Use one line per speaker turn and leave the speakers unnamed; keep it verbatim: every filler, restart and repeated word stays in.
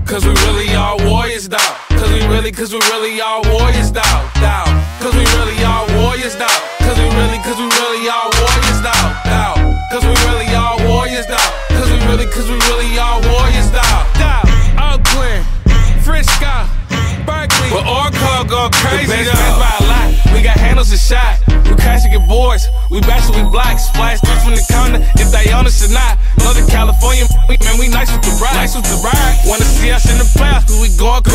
Cause we really all warriors, dawg. Cause we really, cause we really all warriors, dawg, dawg. Cause we really all warriors, dawg. Cause we really, cause we really all warriors, dawg, dawg. Cause we really all warriors, dawg. Cause we really, cause we really all warriors, dawg, dawg. Oakland, Frisco, Berkeley, but Oracle go crazy, the best by a lot. We got handles and shot. We crashing get boards. We bash we block. Splash through from the corner if they on us or not. Northern California, we, man, we nice with the ride. Nice with the ride. Wanna see us in the playoffs, cause we going